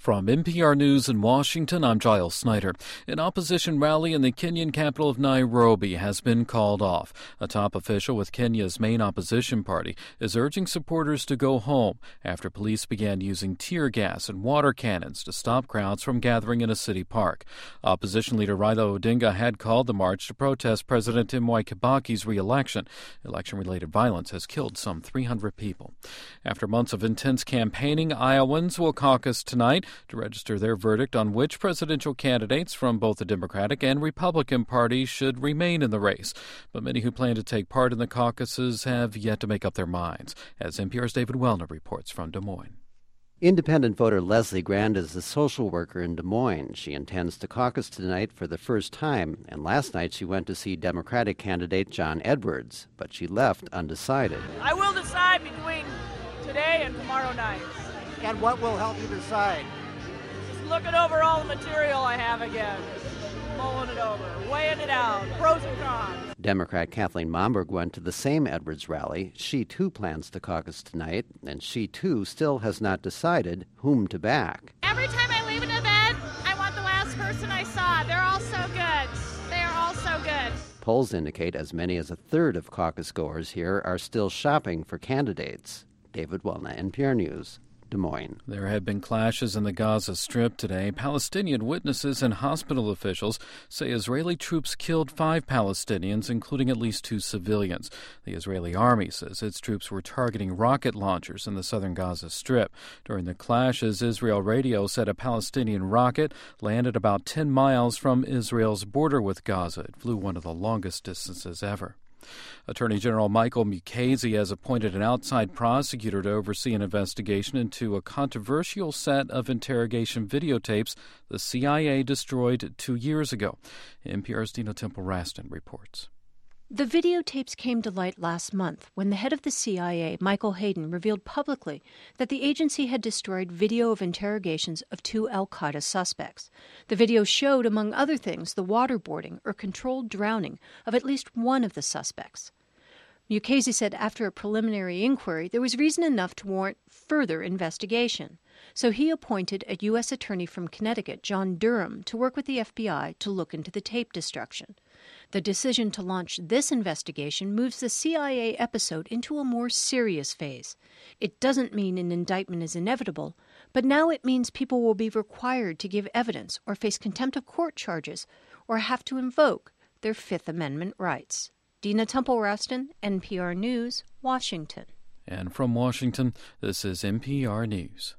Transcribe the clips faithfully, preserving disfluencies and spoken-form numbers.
From N P R News in Washington, I'm Giles Snyder. An opposition rally in the Kenyan capital of Nairobi has been called off. A top official with Kenya's main opposition party is urging supporters to go home after police began using tear gas and water cannons to stop crowds from gathering in a city park. Opposition leader Raila Odinga had called the march to protest President Mwai Kibaki's re-election. Election-related violence has killed some three hundred people. After months of intense campaigning, Iowans will caucus tonight to register their verdict on which presidential candidates from both the Democratic and Republican parties should remain in the race. But many who plan to take part in the caucuses have yet to make up their minds, as N P R's David Wellner reports from Des Moines. Independent voter Leslie Grand is a social worker in Des Moines. She intends to caucus tonight for the first time, and last night she went to see Democratic candidate John Edwards, but she left undecided. I will decide between today and tomorrow night. And what will help you decide? Just looking over all the material I have again, mulling it over, weighing it out, pros and cons. Democrat Kathleen Momberg went to the same Edwards rally. She too plans to caucus tonight, and she too still has not decided whom to back. Every time I leave an event, I want the last person I saw. They're all so good. They are all so good. Polls indicate as many as a third of caucus goers here are still shopping for candidates. David Wellner, N P R News, Des Moines. There have been clashes in the Gaza Strip today. Palestinian witnesses and hospital officials say Israeli troops killed five Palestinians, including at least two civilians. The Israeli army says its troops were targeting rocket launchers in the southern Gaza Strip. During the clashes, Israel radio said a Palestinian rocket landed about ten miles from Israel's border with Gaza. It flew one of the longest distances ever. Attorney General Michael Mukasey has appointed an outside prosecutor to oversee an investigation into a controversial set of interrogation videotapes the C I A destroyed two years ago. N P R's Dina Temple-Raston reports. The videotapes came to light last month when the head of the C I A, Michael Hayden, revealed publicly that the agency had destroyed video of interrogations of two al-Qaeda suspects. The video showed, among other things, the waterboarding or controlled drowning of at least one of the suspects. Mukasey said after a preliminary inquiry, there was reason enough to warrant further investigation. So he appointed a U S attorney from Connecticut, John Durham, to work with the F B I to look into the tape destruction. The decision to launch this investigation moves the C I A episode into a more serious phase. It doesn't mean an indictment is inevitable, but now it means people will be required to give evidence or face contempt of court charges or have to invoke their Fifth Amendment rights. Dina Temple-Raston, N P R News, Washington. And from Washington, this is N P R News.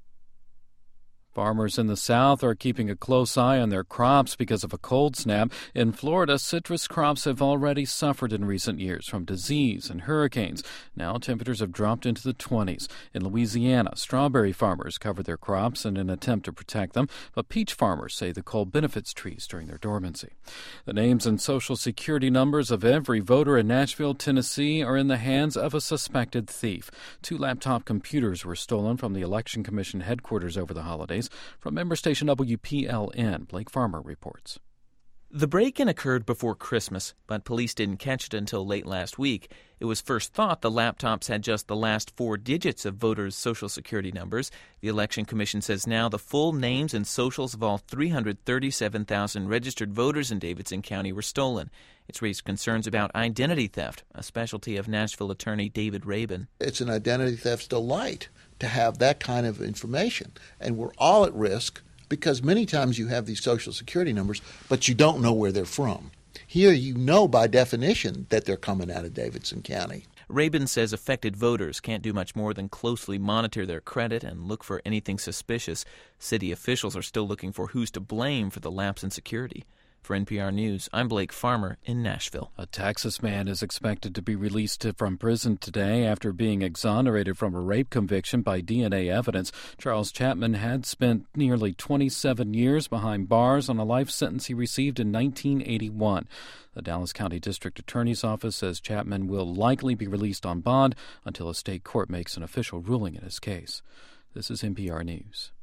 Farmers in the South are keeping a close eye on their crops because of a cold snap. In Florida, citrus crops have already suffered in recent years from disease and hurricanes. Now temperatures have dropped into the twenties. In Louisiana, strawberry farmers covered their crops in an attempt to protect them, but peach farmers say the cold benefits trees during their dormancy. The names and Social Security numbers of every voter in Nashville, Tennessee are in the hands of a suspected thief. Two laptop computers were stolen from the Election Commission headquarters over the holidays. From member station W P L N, Blake Farmer reports. The break-in occurred before Christmas, but police didn't catch it until late last week. It was first thought the laptops had just the last four digits of voters' Social Security numbers. The Election Commission says now the full names and socials of all three hundred thirty-seven thousand registered voters in Davidson County were stolen. It's raised concerns about identity theft, a specialty of Nashville attorney David Rabin. It's an identity theft's delight to have that kind of information, and we're all at risk because many times you have these Social Security numbers, but you don't know where they're from. Here you know by definition that they're coming out of Davidson County. Rabin says affected voters can't do much more than closely monitor their credit and look for anything suspicious. City officials are still looking for who's to blame for the lapse in security. For N P R News, I'm Blake Farmer in Nashville. A Texas man is expected to be released from prison today after being exonerated from a rape conviction by D N A evidence. Charles Chapman had spent nearly twenty-seven years behind bars on a life sentence he received in nineteen eighty-one. The Dallas County District Attorney's Office says Chapman will likely be released on bond until a state court makes an official ruling in his case. This is N P R News.